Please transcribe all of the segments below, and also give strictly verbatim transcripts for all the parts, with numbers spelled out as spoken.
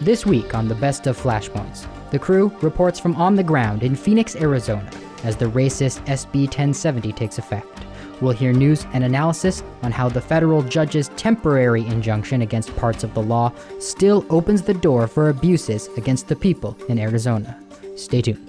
This week on the Best of Flashpoints, the crew reports from on the ground in Phoenix, Arizona, as the racist S B ten seventy takes effect. We'll hear news and analysis on how the federal judge's temporary injunction against parts of the law still opens the door for abuses against the people in Arizona. Stay tuned.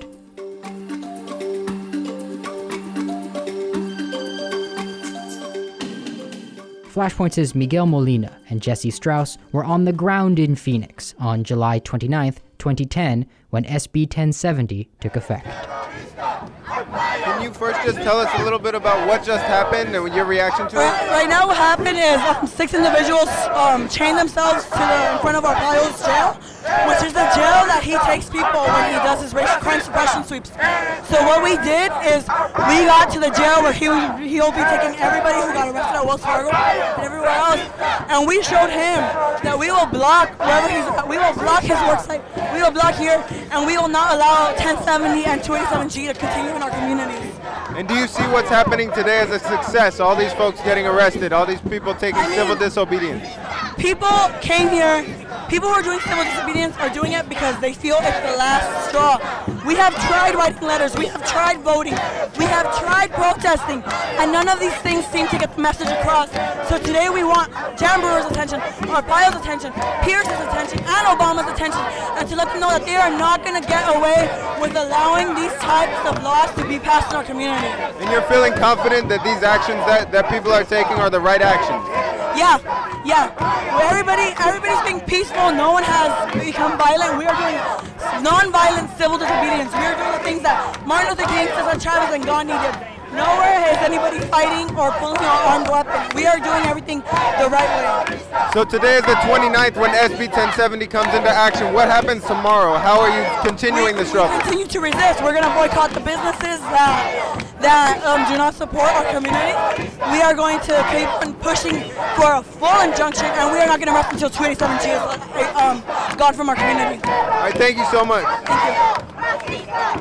Flashpoints' Miguel Molina and Jesse Strauss were on the ground in Phoenix on July twenty-ninth, twenty ten, when S B ten seventy took effect. Can you first just tell us a little bit about what just happened and your reaction to it? Right, right now what happened is um, six individuals um, chained themselves to the in front of Arpaio's jail, which is the jail that he takes people when he does his racial crime suppression sweeps. So what we did is we got to the jail where he he'll be taking everybody who got arrested at Wells Fargo and everywhere else, and we showed him that we will block wherever he's at. We will block his work site, we will block here, and we will not allow ten seventy and two eighty-seven G to continue in our communities. And do you see what's happening today as a success? All these folks getting arrested, all these people taking I mean, civil disobedience. People came here, people who are doing civil disobedience are doing it because they feel it's the last straw. We have tried writing letters, we have tried voting, we have tried protesting, and none of these things seem to get the message across. So today we want Jan Brewer's attention, Arpaio's attention, Pierce's attention, and Obama's attention, and to let them know that they are not going to get away with allowing these types of laws to be passed in our community. And you're feeling confident that these actions that, that people are taking are the right actions? Yeah, yeah. Everybody, everybody's being peaceful. No one has become violent. We are doing non-violent civil disobedience. We are doing the things that Martin Luther King, Cesar Chavez, and Gandhi did. Nowhere is anybody fighting or pulling an armed weapon. We are doing everything the right way. So today is the twenty-ninth when S B ten seventy comes into action. What happens tomorrow? How are you continuing we, the struggle? We continue to resist. We're going to boycott the businesses that that um, do not support our community. We are going to keep on pushing for a full injunction, and we are not going to rest until two eighty-seven G is um, gone from our community. All right, thank you so much. Thank you.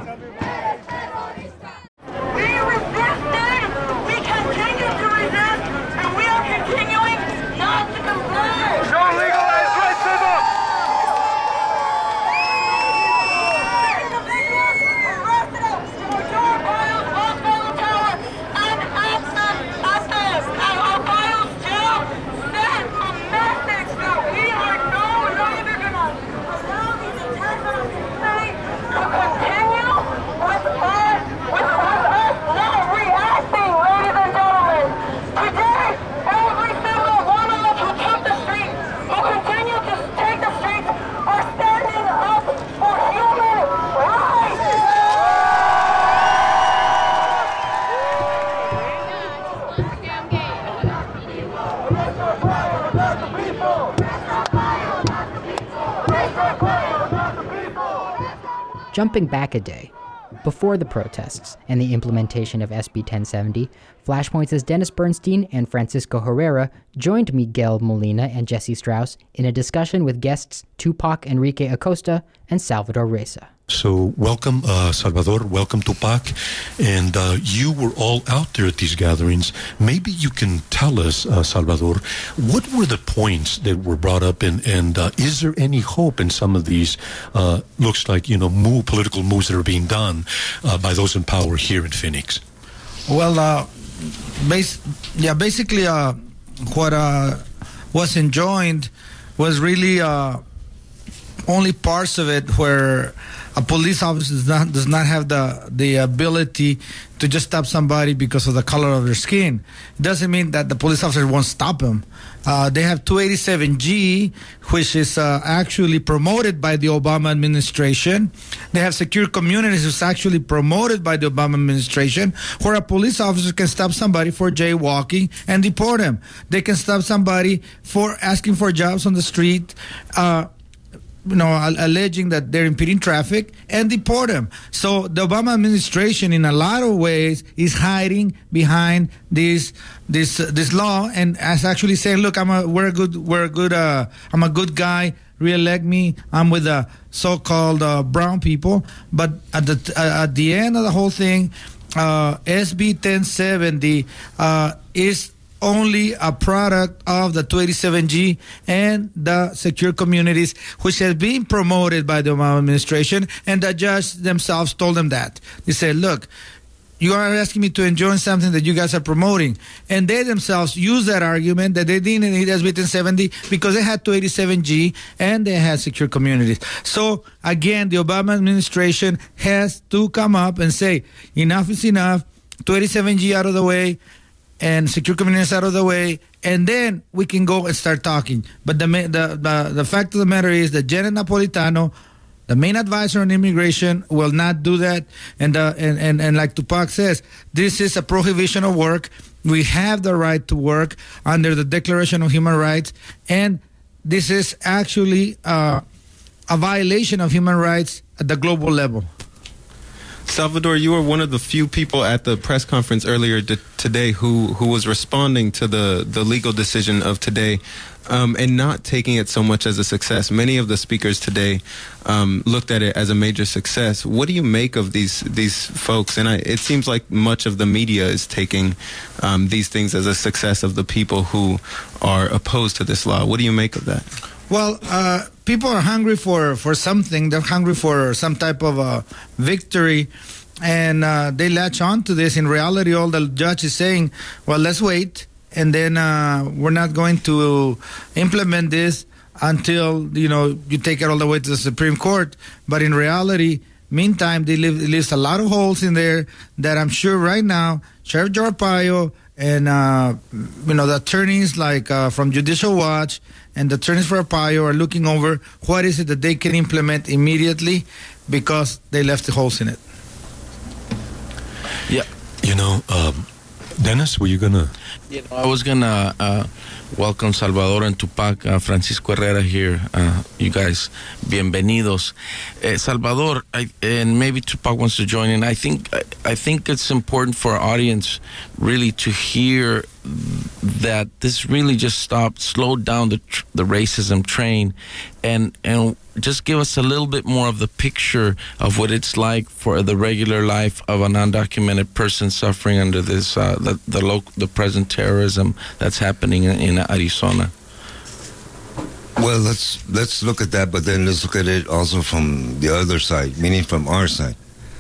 We resisted, we continue to resist, and we are continuing not to comply. Don't legalize racism! Individuals arrested at Arpaio's Wells Tower and access access at Arpaio's jail sent a message that we are no longer going to allow these attacks on our community to continue with us, with us not reacting, ladies and gentlemen. Today, every single one of us who took the streets, who continue to take the streets, are standing up for human rights. Jumping back a day, before the protests and the implementation of S B ten seventy, Flashpoints' Dennis Bernstein and Francisco Herrera joined Miguel Molina and Jesse Strauss in a discussion with guests Tupac Enrique Acosta and Salvador Reza. So welcome, uh, Salvador, welcome Tupac, and uh, you were all out there at these gatherings. Maybe you can tell us, uh, Salvador, what were the points that were brought up, and, and uh, is there any hope in some of these, uh, looks like, you know, move, political moves that are being done uh, by those in power here in Phoenix? Well, uh, bas- yeah, basically uh, what uh, was enjoined was really uh, only parts of it where a police officer does not, does not have the, the ability to just stop somebody because of the color of their skin. It doesn't mean that the police officer won't stop them. Uh, they have two eighty-seven G, which is uh, actually promoted by the Obama administration. They have secure communities, which is actually promoted by the Obama administration, where a police officer can stop somebody for jaywalking and deport him. They can stop somebody for asking for jobs on the street, uh, you know, alleging that they're impeding traffic, and deport them. So the Obama administration, in a lot of ways, is hiding behind this this uh, this law, and as actually saying, "Look, I'm a we're a good we're a good uh, I'm a good guy. Reelect me. I'm with the so-called uh, brown people." But at the uh, at the end of the whole thing, uh, S B ten seventy uh, is only a product of the two eighty-seven G and the secure communities, which has been promoted by the Obama administration, and the judge themselves told them that. They said, look, you are asking me to enjoin something that you guys are promoting. And they themselves use that argument that they didn't need S B ten seventy because they had two eighty-seven G and they had secure communities. So, again, the Obama administration has to come up and say, enough is enough, two eighty-seven G out of the way, and secure communities out of the way, and then we can go and start talking. But the the the, the fact of the matter is that Janet Napolitano, the main advisor on immigration, will not do that. And, uh, and, and, and like Tupac says, this is a prohibition of work. We have the right to work under the Declaration of Human Rights. And this is actually uh, a violation of human rights at the global level. Salvador, you were one of the few people at the press conference earlier d- today who, who was responding to the, the legal decision of today um, and not taking it so much as a success. Many of the speakers today um, looked at it as a major success. What do you make of these these folks? And I, it seems like much of the media is taking um, these things as a success of the people who are opposed to this law. What do you make of that? Well, uh, people are hungry for, for something. They're hungry for some type of a victory, and uh, they latch on to this. In reality, all the judge is saying, well, let's wait, and then uh, we're not going to implement this until, you know, you take it all the way to the Supreme Court. But in reality, meantime, they leave, it leaves a lot of holes in there that I'm sure right now, Sheriff Joe Arpaio and, uh, you know, the attorneys like uh, from Judicial Watch and the attorneys for Arpaio are looking over what is it that they can implement immediately because they left the holes in it. Yeah. You know, um, Dennis, were you going to... You know, I was going to uh, welcome Salvador and Tupac, uh, Francisco Herrera here. Uh, you guys, bienvenidos. Uh, Salvador, I, and maybe Tupac wants to join in. I think I, I think it's important for our audience really to hear that this really just stopped, slowed down the tr- the racism train, and and just give us a little bit more of the picture of what it's like for the regular life of an undocumented person suffering under this uh, the the, local, the present terrorism that's happening in, in Arizona. Well, let's let's look at that, but then let's look at it also from the other side, meaning from our side.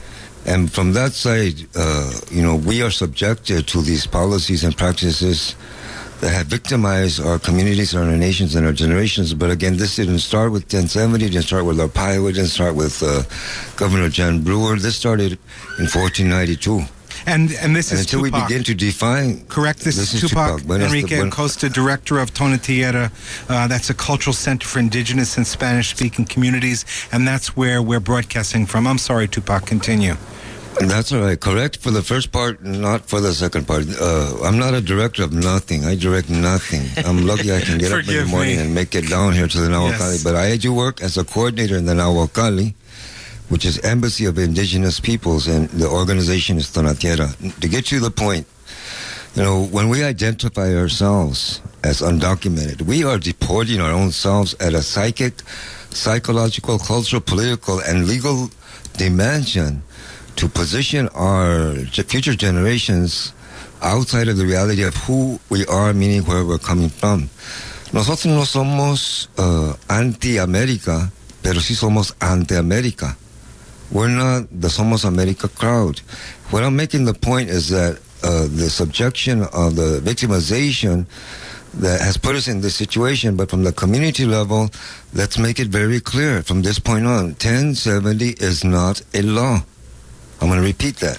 And from that side, uh, you know, we are subjected to these policies and practices that have victimized our communities, our nations, and our generations. But again, this didn't start with ten seventy, didn't start with Arpaio, it didn't start with uh, Governor Jan Brewer. This started in fourteen ninety-two. And and this and is until Tupac. we begin to define. Correct. This, this is is Tupac, Tupac. Enrique Acosta, director of Tonatiuh. Uh, that's a cultural center for indigenous and Spanish-speaking communities, and that's where we're broadcasting from. I'm sorry, Tupac. Continue. That's all right. Correct for the first part, not for the second part. Uh, I'm not a director of nothing. I direct nothing. I'm lucky I can get up in the morning me. and make it down here to the Nahuatl. Yes. But I do work as a coordinator in the Nahuatl, which is Embassy of Indigenous Peoples, and the organization is Tonatiuh. To get to the point, you know, when we identify ourselves as undocumented, we are deporting our own selves at a psychic, psychological, cultural, political, and legal dimension to position our future generations outside of the reality of who we are, meaning where we're coming from. Nosotros no somos uh, anti-América, pero sí somos ante-América. We're not the Somos America crowd. What I'm making the point is that uh, the subjection of the victimization that has put us in this situation, but from the community level, let's make it very clear from this point on, ten seventy is not a law. I'm going to repeat that.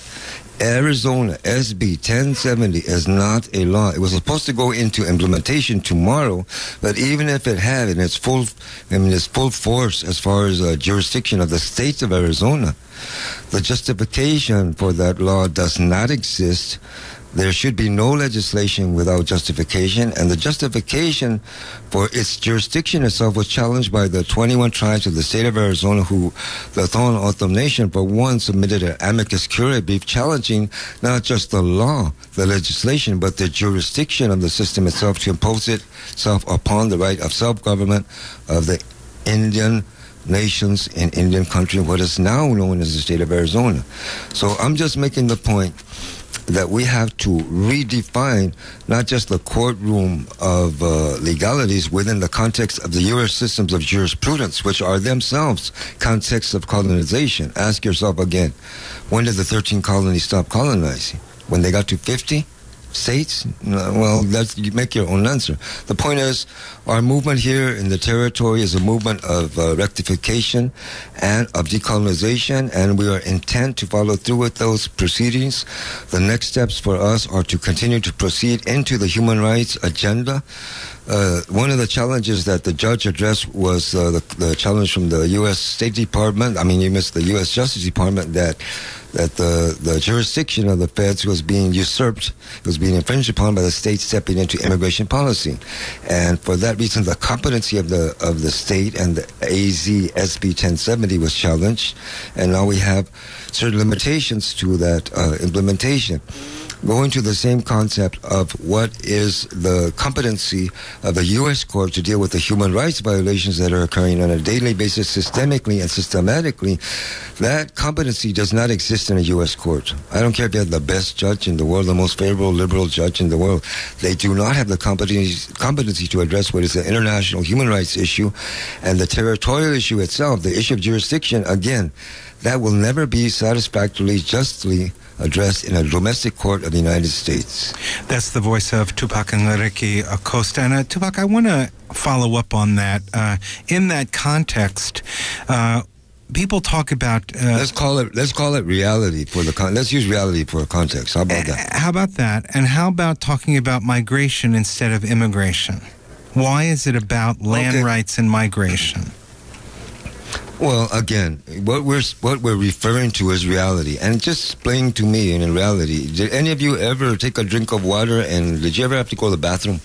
Arizona S B ten seventy is not a law. It was supposed to go into implementation tomorrow, but even if it had in its full, I mean, its full force as far as uh, jurisdiction of the states of Arizona, the justification for that law does not exist. There should be no legislation without justification, and the justification for its jurisdiction itself was challenged by the twenty-one tribes of the state of Arizona, who the Tohono O'odham Nation, for one, submitted an amicus curiae brief challenging not just the law, the legislation, but the jurisdiction of the system itself to impose itself upon the right of self-government of the Indian nations in Indian country, what is now known as the state of Arizona. So I'm just making the point that we have to redefine not just the courtroom of uh, legalities within the context of the U S systems of jurisprudence, which are themselves contexts of colonization. Ask yourself again, when did the thirteen colonies stop colonizing? When they got to fifty states? Well, that's, you make your own answer. The point is, our movement here in the territory is a movement of uh, rectification and of decolonization, and we are intent to follow through with those proceedings. The next steps for us are to continue to proceed into the human rights agenda. Uh, one of the challenges that the judge addressed was uh, the, the challenge from the U S State Department, I mean, you missed the U S Justice Department, that that the, the jurisdiction of the feds was being usurped, was being infringed upon by the state stepping into immigration policy. And for that reason, the competency of the of the state and the A Z S B ten seventy was challenged. And now we have certain limitations to that uh, implementation. Going to the same concept of what is the competency of the U S court to deal with the human rights violations that are occurring on a daily basis, systemically and systematically, that competency does not exist in a U S court. I don't care if you have the best judge in the world, the most favorable liberal judge in the world. They do not have the competency, competency to address what is an international human rights issue, and the territorial issue itself, the issue of jurisdiction, again, that will never be satisfactorily, justly addressed in a domestic court of the United States. That's the voice of Tupac Enrique Acosta. And uh, Tupac, I want to follow up on that. Uh, in that context, uh, people talk about. Uh, let's call it. Let's call it reality for the. Con- let's use reality for a context. How about that? How about that? And how about talking about migration instead of immigration? Why is it about land okay. rights and migration? Well, again, what we're what we're referring to is reality, and just explain to me in reality. Did any of you ever take a drink of water, and did you ever have to go to the bathroom?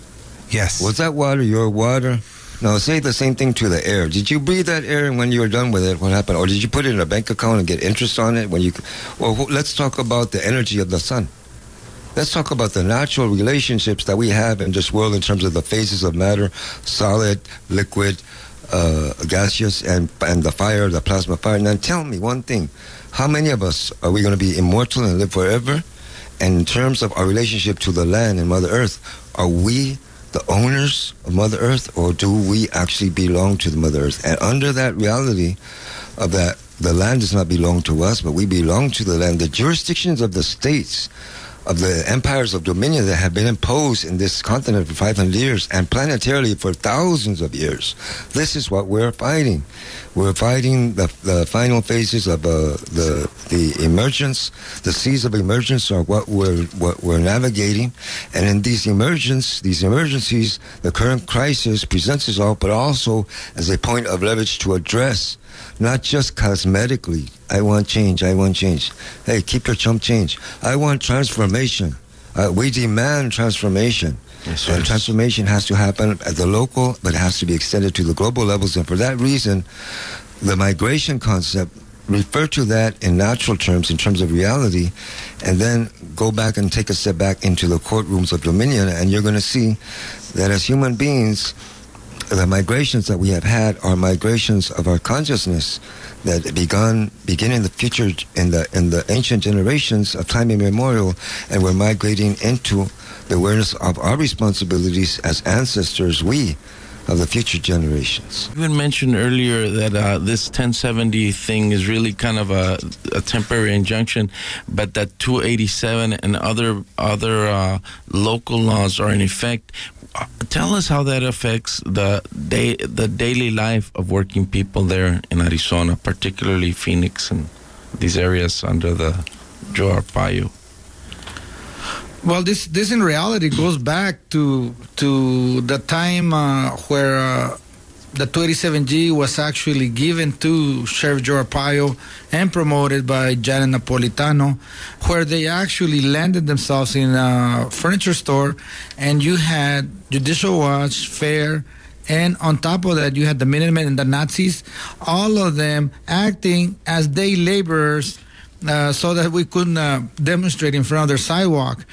Yes. Was that water your water? Now, say the same thing to the air. Did you breathe that air, and when you were done with it, what happened? Or did you put it in a bank account and get interest on it? When you, or let's talk about the energy of the sun. Let's talk about the natural relationships that we have in this world in terms of the phases of matter, solid, liquid, Uh, gaseous, and and the fire, the plasma fire. Now tell me one thing. How many of us are we going to be immortal and live forever? And in terms of our relationship to the land and Mother Earth, are we the owners of Mother Earth, or do we actually belong to the Mother Earth? And under that reality of that, the land does not belong to us, but we belong to the land. The jurisdictions of the states, of the empires of dominion that have been imposed in this continent for five hundred years and planetarily for thousands of years. This is what we're fighting. We're fighting the, the final phases of uh, the the emergence. The seas of emergence are what we're what we're navigating, and in these emergence, these emergencies, the current crisis presents itself, but also as a point of leverage to address. Not just cosmetically, I want change, I want change. Hey, keep your chump change. I want transformation. Uh, we demand transformation. Yes, and transformation has to happen at the local, but it has to be extended to the global levels. And for that reason, the migration concept, refer to that in natural terms, in terms of reality, and then go back and take a step back into the courtrooms of dominion, and you're going to see that as human beings, the migrations that we have had are migrations of our consciousness that begun begin in the future in the in the ancient generations of time immemorial, and we're migrating into the awareness of our responsibilities as ancestors, we of the future generations. You had mentioned earlier that uh, this ten seventy thing is really kind of a, a temporary injunction, but that two eighty-seven and other other uh, local laws are in effect. Tell us how that affects the day, the daily life of working people there in Arizona, particularly Phoenix and these areas under the Joe Arpaio. Well, this this in reality goes back to to the time uh, where uh, the two eighty-seven G was actually given to Sheriff Joe Arpaio and promoted by Janet Napolitano, where they actually landed themselves in a furniture store, and you had Judicial Watch, FAIR, and on top of that, you had the Minutemen and the Nazis, all of them acting as day laborers uh, so that we couldn't uh, demonstrate in front of their sidewalk.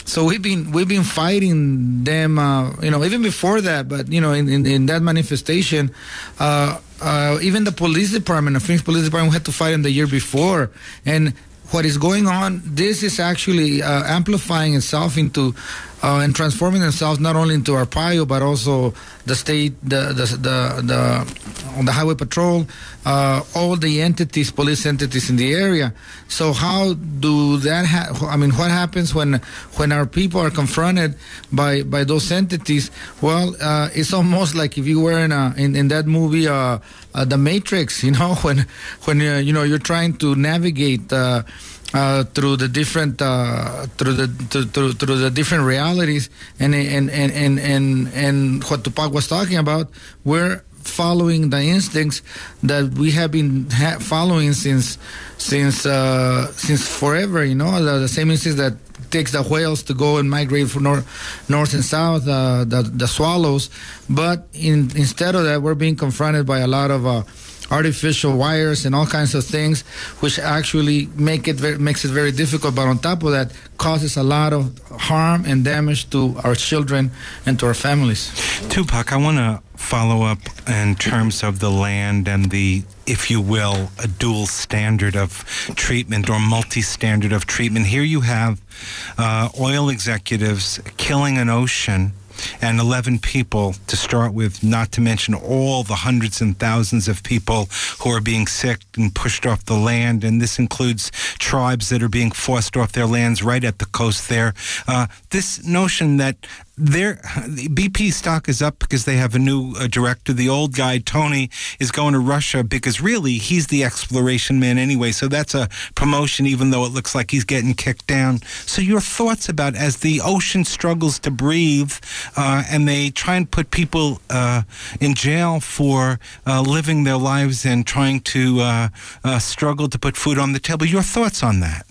so we've been we've been fighting them, uh, you know, even before that. But you know, in in, in that manifestation, uh, uh, even the police department, the Phoenix Police Department, had to fight them the year before. And what is going on? This is actually uh, amplifying itself into. Uh, and transforming themselves not only into Arpaio but also the state, the the the the, the highway patrol, uh, all the entities, police entities in the area. So how do that? Ha- I mean, what happens when when our people are confronted by by those entities? Well, uh, it's almost like if you were in a, in, in that movie, uh, uh, The Matrix. You know, when when uh, you know you're trying to navigate. Uh, Uh, through the different uh, through the through, through the different realities and and and and and, and what Tupac was talking about, we're following the instincts that we have been ha- following since since uh, since forever. You know, the, the same instincts that takes the whales to go and migrate from north, north and south, uh, the the swallows. But in, instead of that, we're being confronted by a lot of uh, artificial wires and all kinds of things, which actually make it very, makes it very difficult. But on top of that, causes a lot of harm and damage to our children and to our families. Tupac, I want to follow up in terms of the land and the, if you will, a dual standard of treatment or multi-standard of treatment. Here you have uh, oil executives killing an ocean and eleven people to start with, not to mention all the hundreds and thousands of people who are being sick and pushed off the land. And this includes tribes that are being forced off their lands right at the coast there. Uh, this notion that their B P stock is up because they have a new uh, director. The old guy, Tony, is going to Russia because really he's the exploration man anyway. So that's a promotion, even though it looks like he's getting kicked down. So your thoughts about as the ocean struggles to breathe uh, and they try and put people uh, in jail for uh, living their lives and trying to uh, uh, struggle to put food on the table. Your thoughts on that?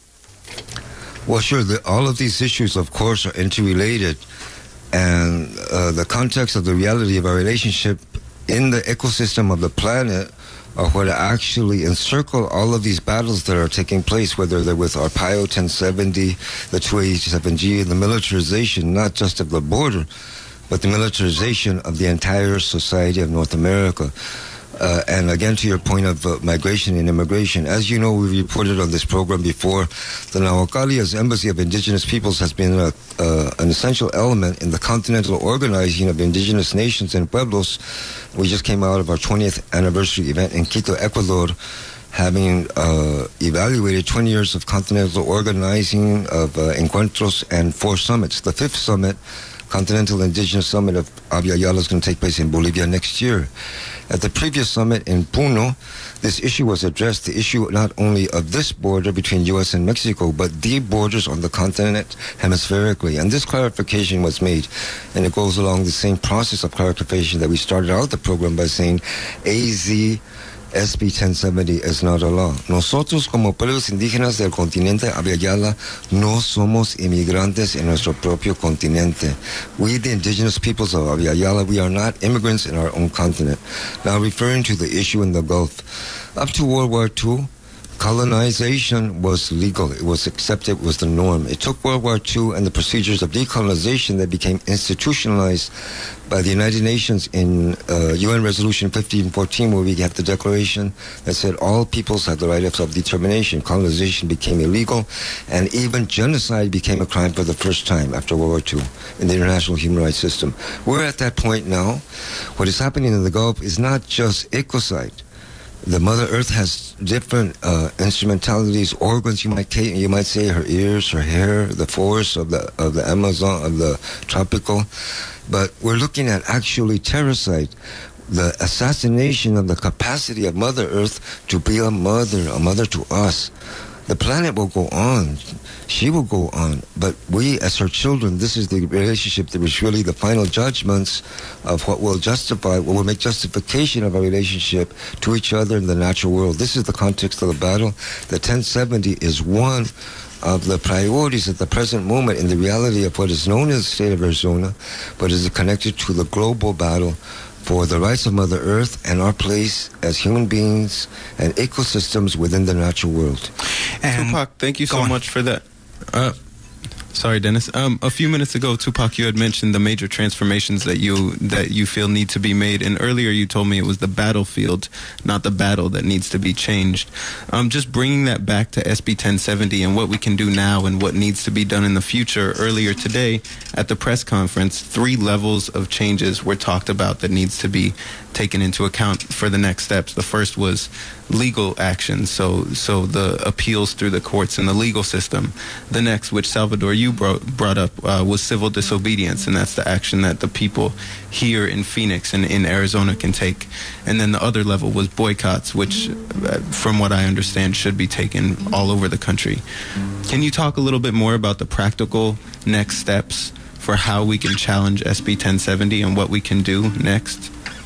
Well, sure. The, all of these issues, of course, are interrelated. And uh, the context of the reality of our relationship in the ecosystem of the planet are what actually encircle all of these battles that are taking place, whether they're with Arpaio ten seventy, the two eighty-seven G, and the militarization, not just of the border, but the militarization of the entire society of North America. Uh, and again, to your point of uh, migration and immigration, as you know, we reported on this program before, the Naucalia's Embassy of Indigenous Peoples has been a, uh, an essential element in the continental organizing of indigenous nations and pueblos. We just came out of our twentieth anniversary event in Quito, Ecuador, having uh, evaluated twenty years of continental organizing of uh, encuentros and four summits. The fifth summit, Continental Indigenous Summit of Abya Yala, is going to take place in Bolivia next year. At the previous summit in Puno, this issue was addressed, the issue not only of this border between U S and Mexico, but the borders on the continent hemispherically. And this clarification was made, and it goes along the same process of clarification that we started out the program by saying A Z S B ten seventy is not a law. Nosotros como pueblos indígenas del continente Abya Yala no somos inmigrantes en nuestro propio continente. We, the indigenous peoples of Abya Yala, we are not immigrants in our own continent. Now, referring to the issue in the Gulf, up to World War Two, colonization was legal. It was accepted, it was the norm. It took World War Two and the procedures of decolonization that became institutionalized by the United Nations in uh, U N Resolution fifteen fourteen, where we had the declaration that said all peoples have the right of self-determination. Colonization became illegal, and even genocide became a crime for the first time after World War Two in the international human rights system. We're at that point now. What is happening in the Gulf is not just ecocide. The Mother Earth has different uh, instrumentalities, organs. You might you might say her ears, her hair, the forests of the of the Amazon, of the tropical. But we're looking at actually terracide, the assassination of the capacity of Mother Earth to be a mother, a mother to us. The planet will go on. She will go on. But we, as her children, this is the relationship that is really the final judgments of what will justify, what will make justification of our relationship to each other in the natural world. This is the context of the battle. The ten seventy is one of the priorities at the present moment in the reality of what is known as the state of Arizona, but is connected to the global battle for the rights of Mother Earth and our place as human beings and ecosystems within the natural world. And Tupac, thank you so much for that. Uh, Sorry, Dennis. Um, a few minutes ago, Tupac, you had mentioned the major transformations that you that you feel need to be made, and earlier you told me it was the battlefield, not the battle, that needs to be changed. Um, just bringing that back to S B ten seventy and what we can do now and what needs to be done in the future. Earlier today at the press conference, three levels of changes were talked about that needs to be taken into account for the next steps. The first was legal action, so so the appeals through the courts and the legal system. The next, which Salvador you brought, brought up, uh, was civil disobedience, and that's the action that the people here in Phoenix and in Arizona can take. And then the other level was boycotts, which, uh, from what I understand, should be taken all over the country. Can you talk a little bit more about the practical next steps for how we can challenge S B ten seventy and what we can do next?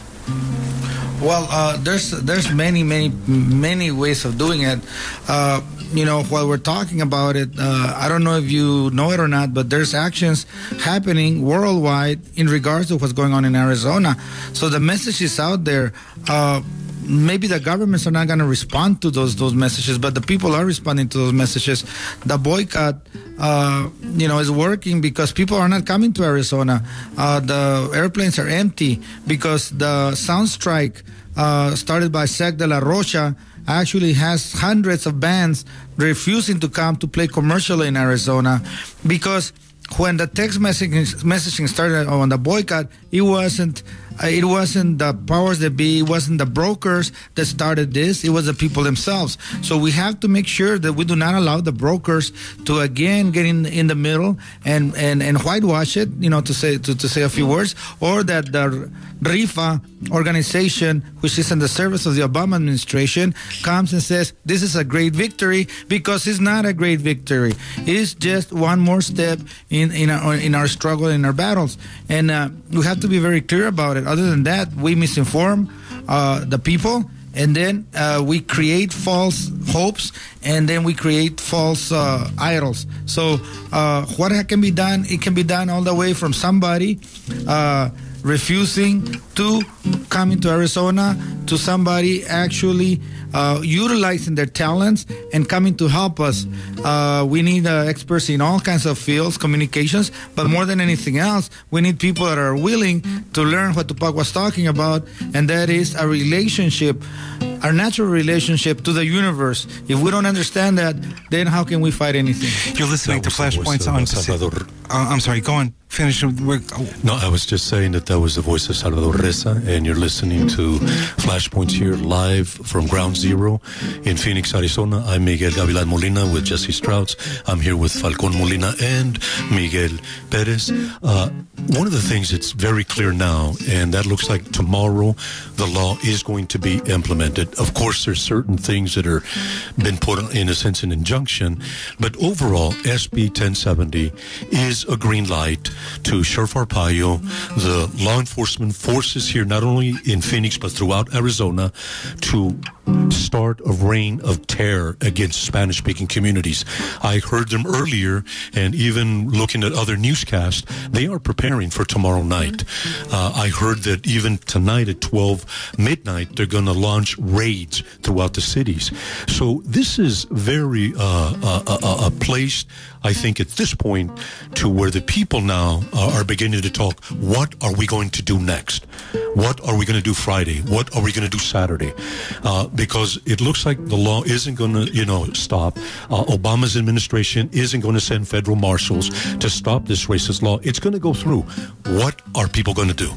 Well, uh, there's there's many many many ways of doing it. Uh, you know, while we're talking about it, uh, I don't know if you know it or not, but there's actions happening worldwide in regards to what's going on in Arizona. So the message is out there. Uh, maybe the governments are not going to respond to those those messages, but the people are responding to those messages. The boycott, uh, you know, is working because people are not coming to Arizona. Uh, the airplanes are empty because the sound strike uh, started by Sec de la Rocha actually has hundreds of bands refusing to come to play commercially in Arizona because when the text messaging, messaging started on the boycott, it wasn't uh, it wasn't the powers that be, it wasn't the brokers that started this, it was the people themselves. So we have to make sure that we do not allow the brokers to again get in in the middle and, and, and whitewash it, you know, to say to, to say a few words, or that the R I F A organization, which is in the service of the Obama administration, comes and says this is a great victory, because it's not a great victory. It is just one more step in in our, in our struggle, in our battles, and uh, we have to be very clear about it. Other than that, we misinform uh, the people, and then uh, we create false hopes, and then we create false uh, idols. So uh, what can be done? It can be done all the way from somebody uh, refusing to come into Arizona to somebody actually uh, utilizing their talents and coming to help us. Uh, we need uh, experts in all kinds of fields, communications, but more than anything else, we need people that are willing to learn what Tupac was talking about, and that is a relationship, our natural relationship to the universe. If we don't understand that, then how can we fight anything? You're listening to Flashpoints on Salvador. Uh, I'm sorry, go on. Finish. No, I was just saying that that was the voice of Salvador Reza, and you're listening to Flashpoints here live from Ground Zero in Phoenix, Arizona. I'm Miguel Gavilan Molina with Jesse Strauss. I'm here with Falcon Molina and Miguel Perez. Uh, one of the things that's very clear now, and that looks like tomorrow, the law is going to be implemented. Of course, there's certain things that are been put in a sense an injunction, but overall, S B ten seventy is a green light to Sheriff Arpaio, the law enforcement forces here, not only in Phoenix, but throughout Arizona, to start a reign of terror against Spanish-speaking communities. I heard them earlier, and even looking at other newscasts, they are preparing for tomorrow night. Uh, I heard that even tonight at twelve midnight, they're going to launch raids throughout the cities. So this is very uh, uh, uh, a place, I think, at this point, to where the people now uh, are beginning to talk, what are we going to do next? What are we going to do Friday? What are we going to do Saturday? Uh, because it looks like the law isn't going to, you know, stop. Uh, Obama's administration isn't going to send federal marshals to stop this racist law. It's going to go through. What are people going to do?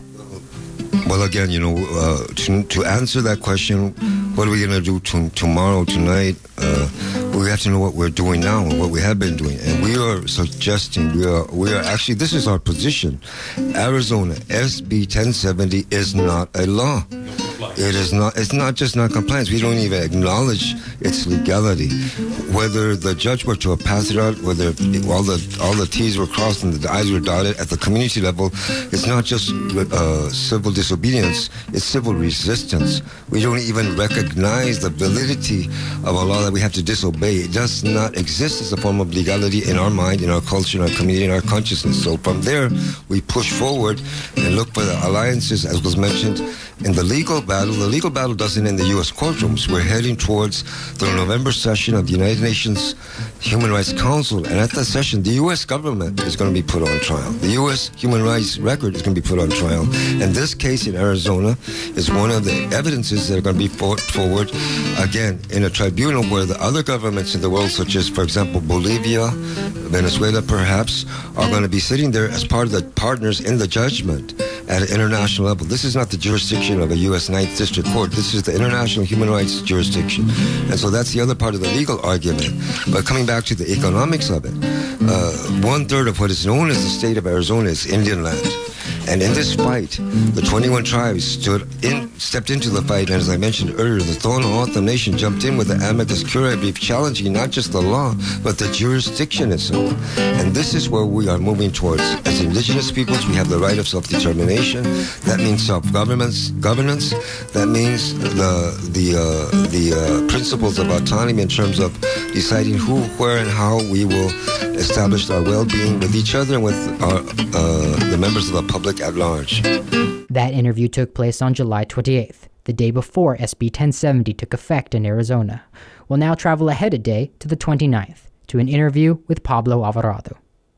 Well, again, you know, uh, to, to answer that question, what are we going to do to, tomorrow, tonight? Uh, we have to know what we're doing now and what we have been doing. And we are suggesting, we are, we are actually, this is our position. Arizona, S B ten seventy is not a law. It is not, it's not just non-compliance. We don't even acknowledge its legality. Whether the judge were to have passed it out, whether all the all the T's were crossed and the I's were dotted at the community level, it's not just uh, civil disobedience, it's civil resistance. We don't even recognize the validity of a law that we have to disobey. It does not exist as a form of legality in our mind, in our culture, in our community, in our consciousness. So from there, we push forward and look for the alliances, as was mentioned, in the legal battle. The legal battle doesn't end in the U S courtrooms. We're heading towards the November session of the United Nations Human Rights Council. And at that session, the U S government is going to be put on trial. The U S human rights record is going to be put on trial. And this case in Arizona is one of the evidences that are going to be brought forward, again, in a tribunal where the other governments in the world, such as, for example, Bolivia, Venezuela perhaps, are going to be sitting there as part of the partners in the judgment at an international level. This is not the jurisdiction of a U S Ninth District Court. This is the international human rights jurisdiction. And so that's the other part of the legal argument. But coming back to the economics of it, uh, one-third of what is known as the state of Arizona is Indian land. And in this fight, the twenty-one tribes stood in, stepped into the fight, and as I mentioned earlier, the Tohono O'odham Nation jumped in with the amicus curiae brief, challenging not just the law, but the jurisdiction itself. And this is where we are moving towards. As indigenous peoples, we have the right of self-determination. That means self-governance. Governance. That means the the uh, the uh, principles of autonomy in terms of deciding who, where, and how we will establish our well-being with each other and with our, uh, the members of the public at large. That interview took place on July twenty-eighth, the day before S B ten seventy took effect in Arizona. We'll now travel ahead a day to the twenty-ninth to an interview with Pablo Alvarado.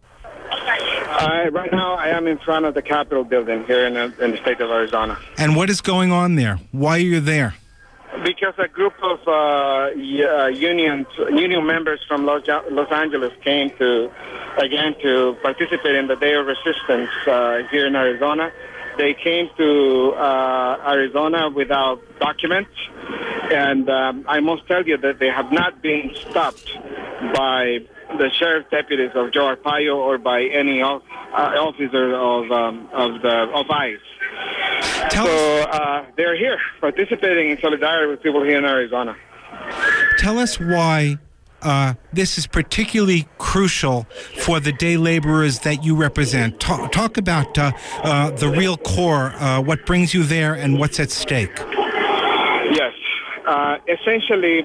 Uh, right now, I am in front of the Capitol building here in the, in the state of Arizona. And what is going on there? Why are you there? Because a group of uh, unions, union members from Los, Los Angeles came to, again, to participate in the Day of Resistance uh, here in Arizona. They came to uh, Arizona without documents, and um, I must tell you that they have not been stopped by the sheriff deputies of Joe Arpaio or by any uh, officer of um, of the of ICE. Tell so uh, they're here participating in solidarity with people here in Arizona. Tell us why uh, this is particularly crucial for the day laborers that you represent. Talk, talk about uh, uh, the real core, uh, what brings you there and what's at stake. Yes. Uh, essentially,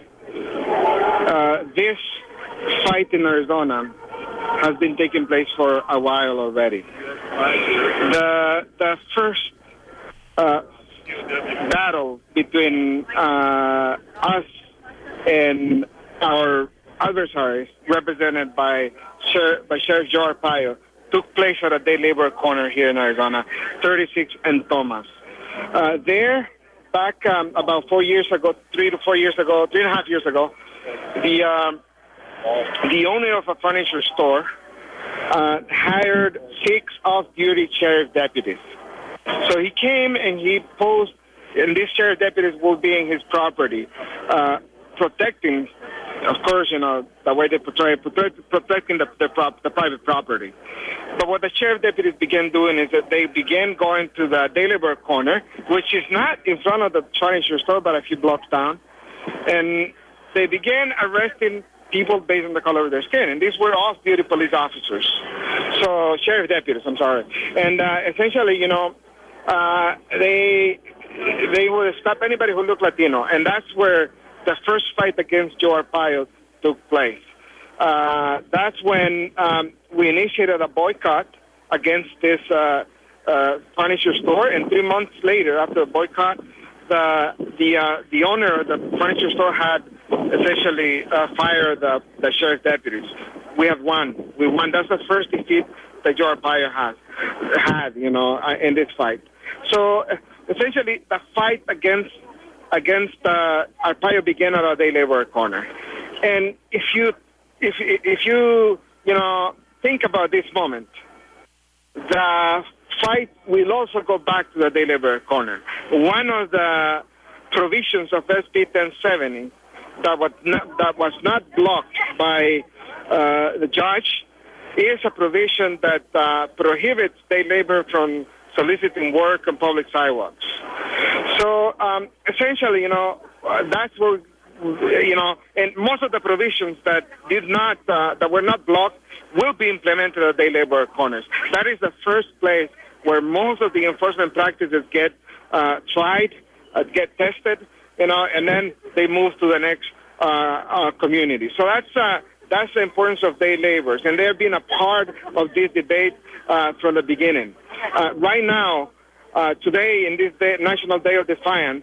uh, this fight in Arizona has been taking place for a while already. The the first uh, battle between uh, us and our adversaries, represented by Sheriff, by Sheriff Joe Arpaio, took place at a day labor corner here in Arizona, thirty-six and Thomas. Uh, there, back um, about four years ago, three to four years ago, three and a half years ago, the um, the owner of a furniture store uh, hired six off-duty sheriff deputies. So he came and he posed, and these sheriff deputies will be in his property, uh, protecting, of course, you know, the way they portray, protecting the, the, prop, the private property. But what the sheriff deputies began doing is that they began going to the day labor corner, which is not in front of the furniture store, but a few blocks down, and they began arresting people based on the color of their skin, and these were off-duty police officers, so sheriff deputies, I'm sorry. And uh, essentially, you know, uh, they they would stop anybody who looked Latino, and that's where the first fight against Joe Arpaio took place. Uh, that's when um, we initiated a boycott against this uh, uh, furniture store, and three months later, after the boycott, the the uh, the owner of the furniture store had essentially uh, fired the, the sheriff deputies. We have won. We won. That's the first defeat that Joe Arpaio has had, you know, uh, in this fight. So uh, essentially, the fight against against uh, Arpaio began at a day labor corner. And if you if if you you know think about this moment, the fight will also go back to the day labor corner. One of the provisions of S B ten seventy that was not, that was not blocked by uh, the judge is a provision that uh, prohibits day labor from soliciting work on public sidewalks. So um, essentially, you know, uh, that's what, you know, and most of the provisions that did not, uh, that were not blocked will be implemented at day labor corners. That is the first place where most of the enforcement practices get uh, tried, uh, get tested, you know, and then they move to the next uh, uh, community. So that's uh, that's the importance of day laborers, and they've been a part of this debate uh, from the beginning. Uh, right now, uh, today in this day, National Day of Defiance,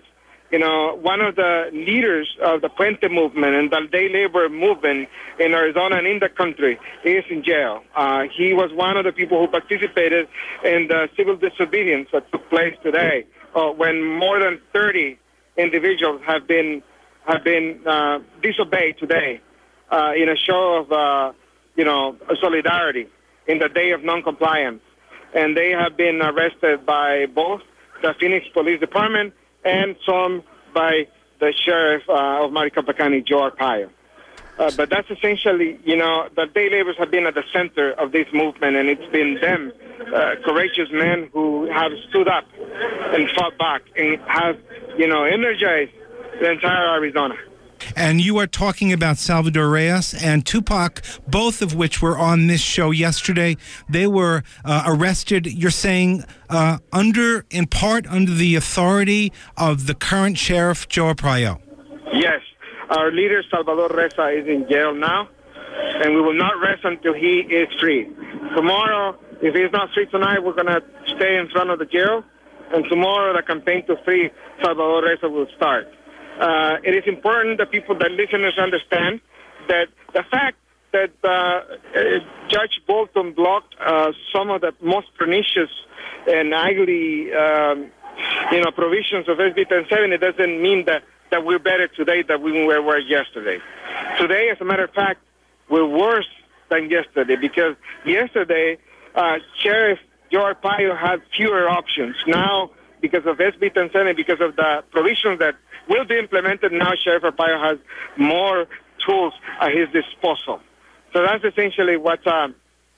you know, one of the leaders of the Puente movement and the day labor movement in Arizona and in the country is in jail. Uh, he was one of the people who participated in the civil disobedience that took place today, uh, when more than thirty individuals have been have been uh, disobeyed today uh, in a show of, uh, you know, solidarity in the day of non-compliance. And they have been arrested by both the Phoenix Police Department and some by the sheriff uh, of Maricopa County, Joe Arpaio. Uh, but that's essentially, you know, the day laborers have been at the center of this movement, and it's been them, uh, courageous men who have stood up and fought back and have, you know, energized the entire Arizona. And you are talking about Salvador Reyes and Tupac, both of which were on this show yesterday. They were uh, arrested, you're saying, uh, under, in part, under the authority of the current sheriff, Joe Arpaio. Yes. Our leader, Salvador Reza, is in jail now, and we will not rest until he is free. Tomorrow, if he's not free tonight, we're going to stay in front of the jail, and tomorrow the campaign to free Salvador Reza will start. Uh, it is important that people, that listeners understand that the fact that uh, uh, Judge Bolton blocked uh, some of the most pernicious and ugly, um, you know, provisions of S B ten seventy doesn't mean that, that we're better today than we were, were yesterday. Today, as a matter of fact, we're worse than yesterday, because yesterday, uh, Sheriff Joe Arpaio had fewer options. Now, because of S B ten seventy, because of the provisions that will be implemented, now Sheriff Arpaio has more tools at his disposal. So that's essentially what um,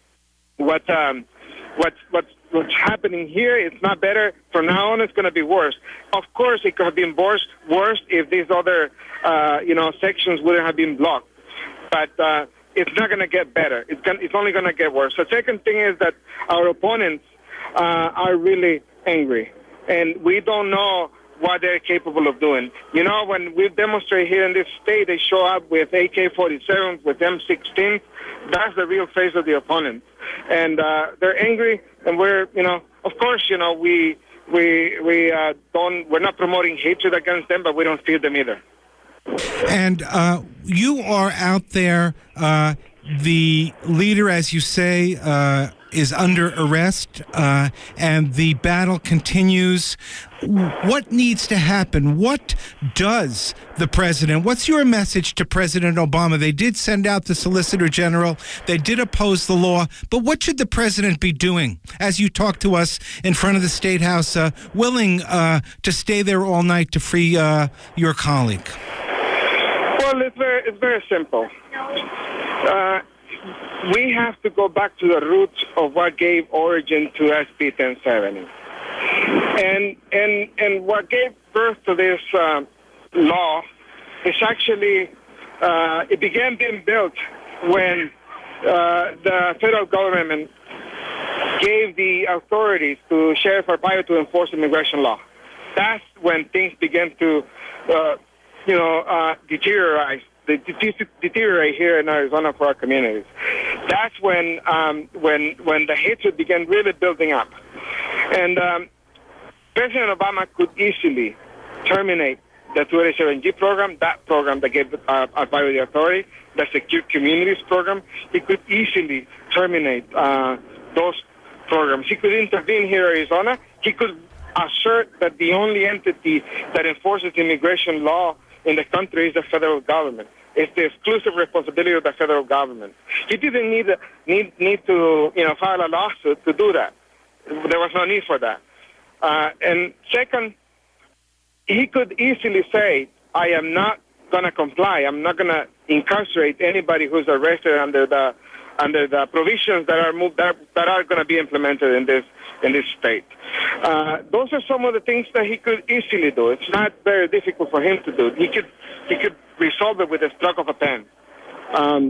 what um, what's what's what's happening here. It's not better. From now on, it's going to be worse. Of course, it could have been worse worse if these other uh, you know sections wouldn't have been blocked. But uh, it's not going to get better. It's going it's only going to get worse. The second thing is that our opponents uh, are really angry, and we don't know what they're capable of doing. You know, when we demonstrate here in this state, they show up with A K forty-sevens, with M sixteens. That's the real face of the opponent. And uh, they're angry, and we're, you know, of course, you know, we we we uh, don't, we're not promoting hatred against them, but we don't fear them either. And uh, you are out there, uh, the leader, as you say, uh, is under arrest, uh, and the battle continues. What needs to happen? What does the president, what's your message to President Obama? They did send out the Solicitor General. They did oppose the law. But what should the president be doing as you talk to us in front of the State House, uh, willing uh, to stay there all night to free uh, your colleague? Well, it's very, it's very simple. Uh, we have to go back to the roots of what gave origin to S B ten seventy. And, and, and what gave birth to this uh, law is actually, uh, it began being built when uh, the federal government gave the authorities to Sheriff Arpaio to enforce immigration law. That's when things began to, uh, you know, uh, deteriorate. They deteriorate here in Arizona for our communities. That's when um, when when the hatred began really building up. And um, President Obama could easily terminate the two eighty-seven G program, that program that gave uh, Arpaio the authority, the Secure Communities program. He could easily terminate uh, those programs. He could intervene here in Arizona. He could assert that the only entity that enforces immigration law in the country is the federal government. It's the exclusive responsibility of the federal government. He didn't need need need to you know file a lawsuit to do that. There was no need for that. Uh, and second, he could easily say, "I am not going to comply. I'm not going to incarcerate anybody who's arrested under the under the provisions that are moved, that, that are going to be implemented in this in this state." Uh, those are some of the things that he could easily do. It's not very difficult for him to do. He could he could resolve it with a stroke of a pen. Um,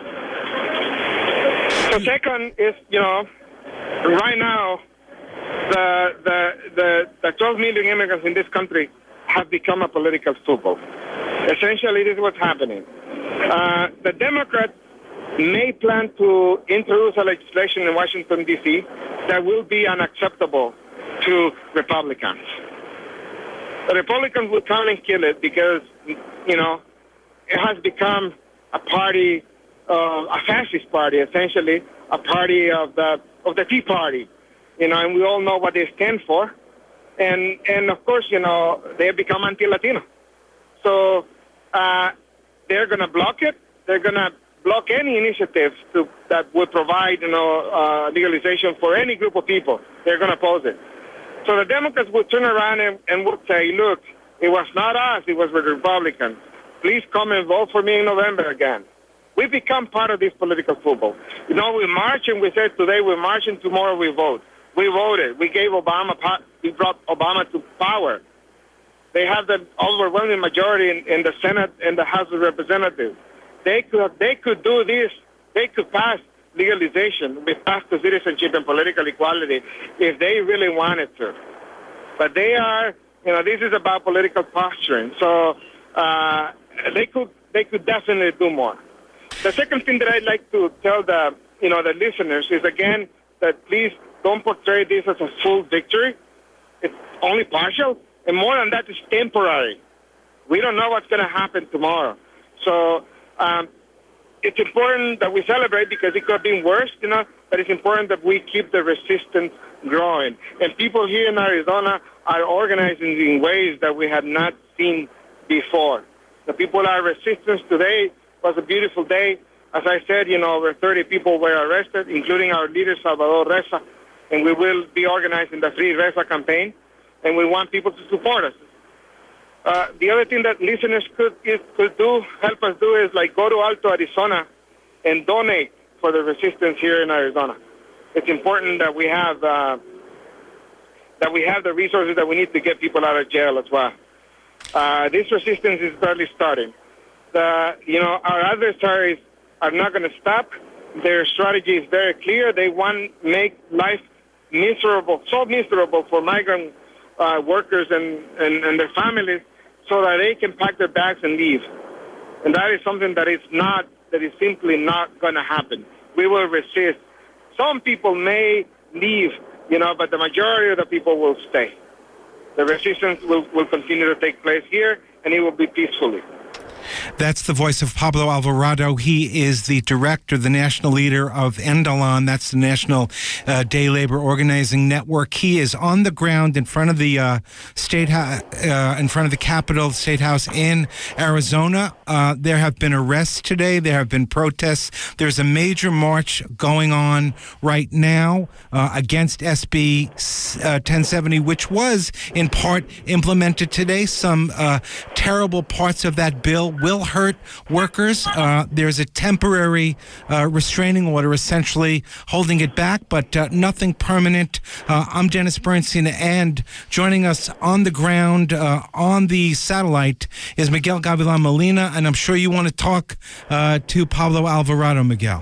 the second is, you know, right now, the the the, the twelve million immigrants in this country have become a political football. Essentially, this is what's happening. Uh, the Democrats may plan to introduce a legislation in Washington, D C that will be unacceptable to Republicans. The Republicans will come and kill it because, you know, it has become a party, uh, a fascist party, essentially, a party of the of the Tea Party, you know, and we all know what they stand for. And, and of course, you know, they have become anti-Latino. So uh, they're going to block it. They're going to block any initiatives to, that would provide, you know, uh, legalization for any group of people. They're going to oppose it. So the Democrats would turn around and, and would say, look, it was not us, it was the Republicans. Please come and vote for me in November again. We become part of this political football. You know, we march and we said today we march and tomorrow we vote. We voted. We gave Obama, we brought Obama to power. They have the overwhelming majority in, in the Senate and the House of Representatives. They could, they could do this. They could pass legalization with path to citizenship and political equality if they really wanted to. But they are, you know, this is about political posturing. So uh, they could, they could definitely do more. The second thing that I'd like to tell the, you know, the listeners is again that please don't portray this as a full victory. It's only partial, and more than that, it's temporary. We don't know what's going to happen tomorrow. So um, it's important that we celebrate because it could have been worse, you know, but it's important that we keep the resistance growing. And people here in Arizona are organizing in ways that we have not seen before. The people are resistance today. Was a beautiful day. As I said, you know, over thirty people were arrested, including our leader, Salvador Reza, and we will be organizing the Free Reza campaign, and we want people to support us. Uh, the other thing that listeners could is, could do, help us do, is like go to Alto, Arizona, and donate for the resistance here in Arizona. It's important that we have uh, that we have the resources that we need to get people out of jail as well. Uh, this resistance is barely starting. The, you know, our adversaries are not going to stop. Their strategy is very clear. They want to make life miserable, so miserable for migrant uh, workers and, and, and their families so that they can pack their bags and leave. And that is something that is not, that is simply not going to happen. We will resist. Some people may leave, you know, but the majority of the people will stay. The resistance will, will continue to take place here, and it will be peacefully. That's the voice of Pablo Alvarado. He is the director, the national leader of NDALAN. That's the National uh, Day Labor Organizing Network. He is on the ground in front of the uh, state, uh, in front of the Capitol State House in Arizona. Uh, there have been arrests today. There have been protests. There's a major march going on right now uh, against S B uh, ten seventy, which was in part implemented today. Some uh, terrible parts of that bill will hurt workers. Uh, there's a temporary uh, restraining order essentially holding it back, but uh, nothing permanent. Uh, I'm Dennis Bernstein, and joining us on the ground, uh, on the satellite, is Miguel Gavilan Molina, and I'm sure you want to talk uh, to Pablo Alvarado, Miguel.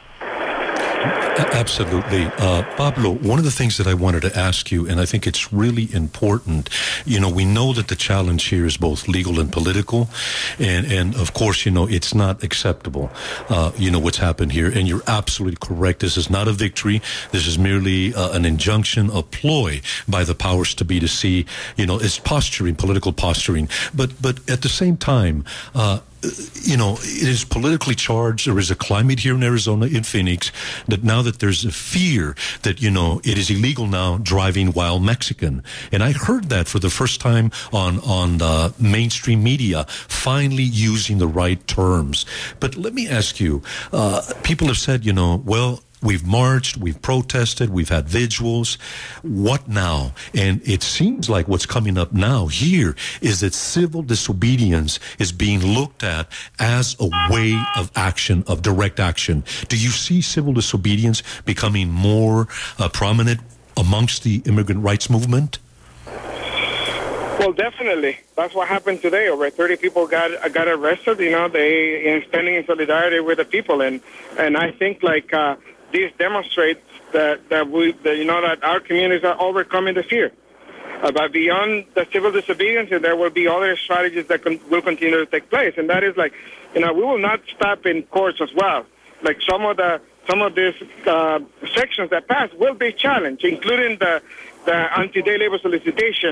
Absolutely. Uh, Pablo, one of the things that I wanted to ask you, and I think it's really important, you know, we know that the challenge here is both legal and political, and, and of course, you know, it's not acceptable, uh, you know, what's happened here, and you're absolutely correct. This is not a victory. This is merely uh, an injunction, a ploy by the powers to be to see, you know, it's posturing, political posturing. But, but at the same time, uh, you know, it is politically charged. There is a climate here in Arizona, in Phoenix, that now that there's a fear that, you know, it is illegal now driving while Mexican. And I heard that for the first time on, on uh, mainstream media, finally using the right terms. But let me ask you, uh, people have said, you know, well, we've marched, we've protested, we've had vigils. What now? And it seems like what's coming up now here is that civil disobedience is being looked at as a way of action, of direct action. Do you see civil disobedience becoming more uh, prominent amongst the immigrant rights movement? Well, definitely. That's what happened today. Over thirty people got got arrested. You know, they in standing in solidarity with the people, and and I think like. Uh, This demonstrates that, that we, that, you know, that our communities are overcoming the fear. Uh, but beyond the civil disobedience, there will be other strategies that con- will continue to take place, and that is like, you know, we will not stop in courts as well. Like some of the some of these uh, sections that pass will be challenged, including the the anti-day labor solicitation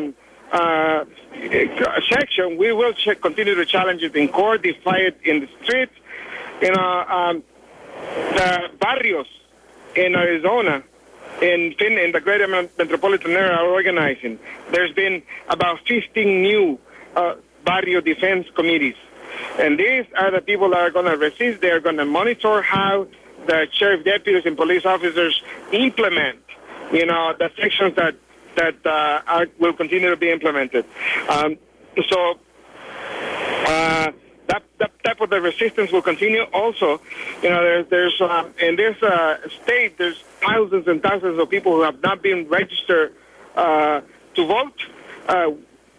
uh, section, we will ch- continue to challenge it in court, defy it in the streets. You know, um, the barrios in Arizona, in, in the greater metropolitan area, are organizing. There's been about fifteen new uh, barrio defense committees. And these are the people that are going to resist. They're going to monitor how the sheriff deputies and police officers implement, you know, the sections that that uh, are, will continue to be implemented. Um, so uh, that, that type of the resistance will continue. Also, you know, there's, there's uh, in this uh, state, there's thousands and thousands of people who have not been registered uh, to vote. Uh,